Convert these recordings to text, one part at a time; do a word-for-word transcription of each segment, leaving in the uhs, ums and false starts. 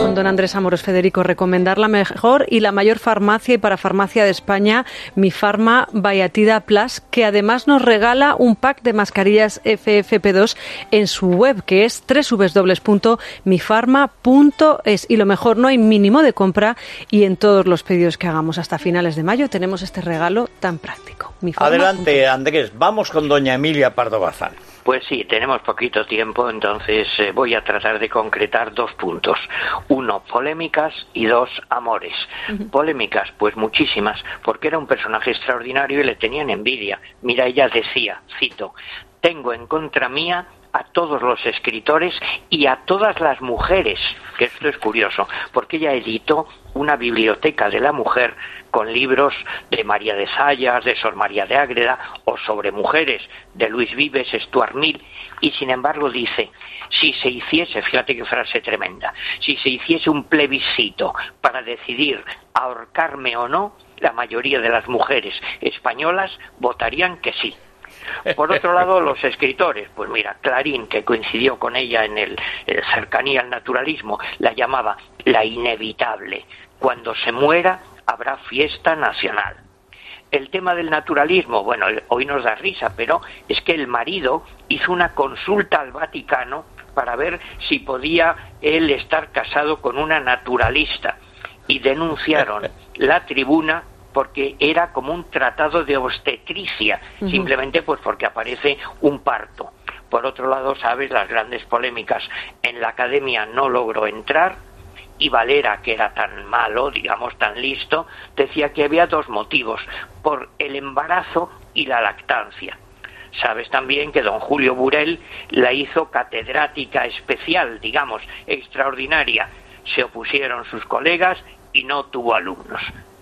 con don Andrés Amorós. Federico, recomendar la mejor y la mayor farmacia y parafarmacia de España, Mifarma Bayatida Plus, que además nos regala un pack de mascarillas F F P dos en su web, que es doble u doble u doble u punto mifarma punto es. Y lo mejor, no hay mínimo de compra y en todos los pedidos que hagamos hasta finales de mayo tenemos este regalo tan práctico. Mifarma. Adelante, Andrés, vamos con doña Emilia Pardo Bazán. Pues sí, tenemos poquito tiempo, entonces eh, voy a tratar de concretar dos puntos. Uno, polémicas, y dos, amores. Uh-huh. Polémicas, pues muchísimas, porque era un personaje extraordinario y le tenían envidia. Mira, ella decía, cito, tengo en contra mía a todos los escritores y a todas las mujeres, que esto es curioso, porque ella editó una biblioteca de la mujer con libros de María de Zayas, de Sor María de Ágreda, o sobre mujeres, de Luis Vives, Stuart Mill, y sin embargo dice, si se hiciese, fíjate qué frase tremenda, si se hiciese un plebiscito para decidir ahorcarme o no, la mayoría de las mujeres españolas votarían que sí. Por otro lado, los escritores, pues mira, Clarín, que coincidió con ella en el, el cercanía al naturalismo, la llamaba la inevitable. Cuando se muera, habrá fiesta nacional. El tema del naturalismo, bueno, hoy nos da risa, pero es que el marido hizo una consulta al Vaticano para ver si podía él estar casado con una naturalista y denunciaron la tribuna porque era como un tratado de obstetricia, uh-huh. simplemente pues porque aparece un parto. Por otro lado, sabes, las grandes polémicas, en la academia no logró entrar, y Valera, que era tan malo, digamos, tan listo, decía que había dos motivos, por el embarazo y la lactancia. Sabes también que don Julio Burel la hizo catedrática especial, digamos, extraordinaria. Se opusieron sus colegas y no tuvo alumnos.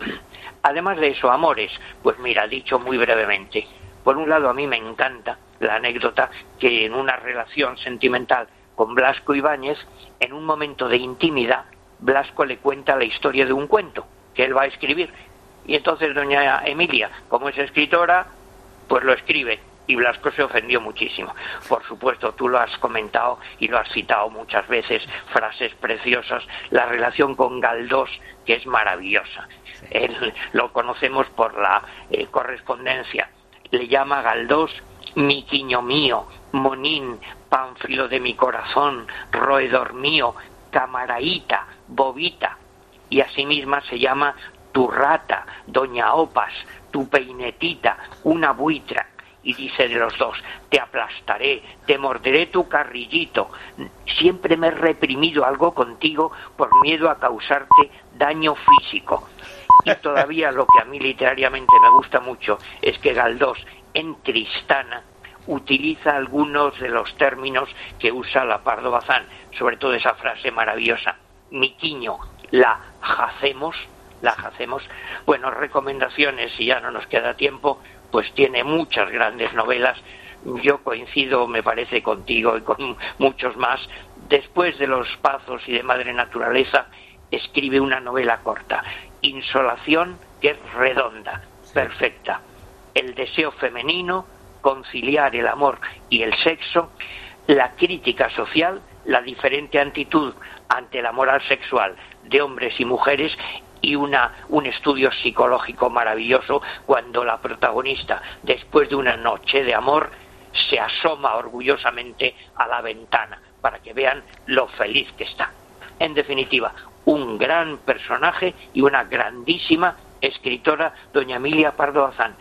Además de eso, amores, pues mira, dicho muy brevemente, por un lado a mí me encanta la anécdota que en una relación sentimental con Blasco Ibáñez, en un momento de intimidad, Blasco le cuenta la historia de un cuento que él va a escribir. Y entonces doña Emilia, como es escritora, pues lo escribe. Y Blasco se ofendió muchísimo. Por supuesto, tú lo has comentado y lo has citado muchas veces, frases preciosas, la relación con Galdós, que es maravillosa. Sí. Él, lo conocemos por la eh, correspondencia. Le llama Galdós mi quiño mío, monín, pánfilo de mi corazón, roedor mío, camaraíta, bobita. Y asimisma se llama tu rata, doña Opas, tu peinetita, una buitra. Y dice de los dos, te aplastaré, te morderé tu carrillito. Siempre me he reprimido algo contigo por miedo a causarte daño físico. Y todavía lo que a mí literariamente me gusta mucho es que Galdós, en Tristana, utiliza algunos de los términos que usa la Pardo Bazán, sobre todo esa frase maravillosa, mi quiño, la jacemos, la jacemos. Bueno, recomendaciones, si ya no nos queda tiempo, pues tiene muchas grandes novelas. Yo coincido, me parece, contigo y con muchos más. Después de Los Pazos y de Madre Naturaleza, escribe una novela corta, Insolación, que es redonda, sí. perfecta. El deseo femenino, conciliar el amor y el sexo, la crítica social, la diferente actitud ante la moral sexual de hombres y mujeres, y una un estudio psicológico maravilloso cuando la protagonista, después de una noche de amor, se asoma orgullosamente a la ventana para que vean lo feliz que está. En definitiva, un gran personaje y una grandísima escritora, doña Emilia Pardo Bazán.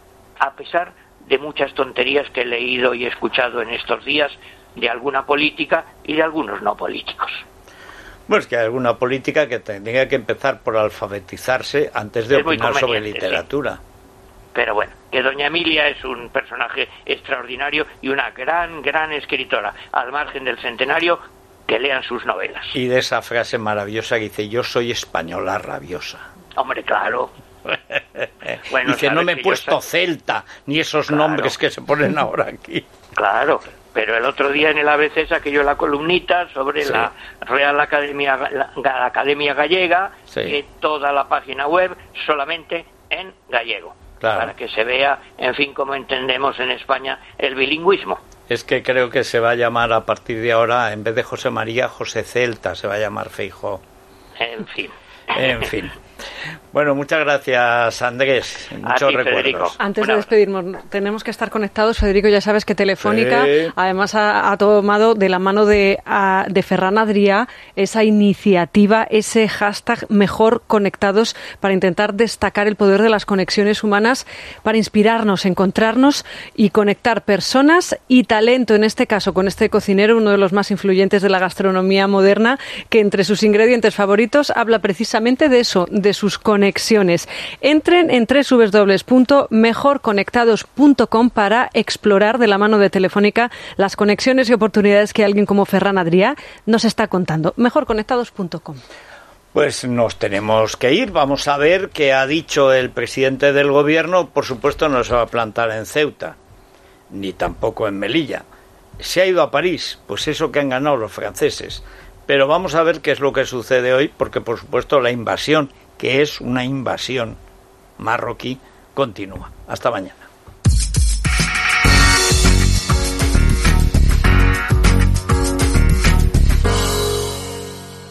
A pesar de muchas tonterías que he leído y escuchado en estos días de alguna política y de algunos no políticos. Bueno, es que hay alguna política que tendría que empezar por alfabetizarse antes de es opinar sobre literatura. Sí. Pero bueno, que doña Emilia es un personaje extraordinario y una gran, gran escritora. Al margen del centenario, que lean sus novelas. Y de esa frase maravillosa que dice, yo soy española rabiosa. Hombre, claro. Bueno, dice, no me he puesto soy... celta, ni esos claro. nombres que se ponen ahora aquí. Claro. Pero el otro día en el A B C saqué yo la columnita sobre sí. la Real Academia, la, la Academia Gallega, sí. que toda la página web solamente en gallego, claro. para que se vea, en fin, cómo entendemos en España el bilingüismo. Es que creo que se va a llamar a partir de ahora, en vez de José María, José Celta, se va a llamar Feijóo. En fin. En fin. Bueno, muchas gracias, Andrés. Muchos ti, recuerdos. Federico. Antes de despedirnos, tenemos que estar conectados. Federico, ya sabes que Telefónica, sí, además ha, ha tomado de la mano de, a, de Ferran Adrià esa iniciativa, ese hashtag Mejor Conectados, para intentar destacar el poder de las conexiones humanas, para inspirarnos, encontrarnos y conectar personas y talento, en este caso con este cocinero, uno de los más influyentes de la gastronomía moderna, que entre sus ingredientes favoritos habla precisamente de eso, de sus conexiones. Entren en doble u doble u doble u punto mejor conectados punto com para explorar de la mano de Telefónica las conexiones y oportunidades que alguien como Ferran Adrià nos está contando. mejor conectados punto com. Pues nos tenemos que ir. Vamos a ver qué ha dicho el presidente del gobierno. Por supuesto no se va a plantar en Ceuta, ni tampoco en Melilla. Se ha ido a París, pues eso que han ganado los franceses. Pero vamos a ver qué es lo que sucede hoy, porque por supuesto la invasión, que es una invasión marroquí, continúa. Hasta mañana.